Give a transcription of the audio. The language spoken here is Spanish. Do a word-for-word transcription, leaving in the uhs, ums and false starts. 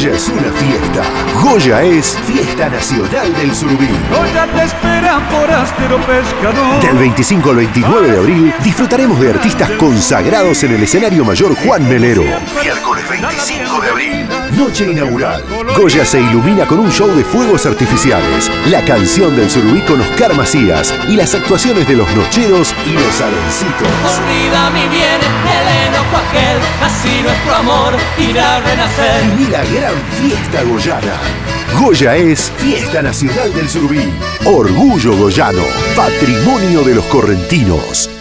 Goya es una fiesta. Goya es Fiesta Nacional del Surubí. Goya te espera, forastero pescador. Del veinticinco al veintinueve de abril disfrutaremos de artistas consagrados en el escenario mayor Juan Melero. Miércoles veinticinco de abril, noche inaugural. Goya se ilumina con un show de fuegos artificiales, la canción del Surubí con Oscar Macías y las actuaciones de los nocheros y los saloncitos. Olvida mi bien, el enojo aquel, así nuestro amor irá a renacer. Viví la gran fiesta goyana. Goya es Fiesta Nacional del Surubí. Orgullo goyano, patrimonio de los correntinos.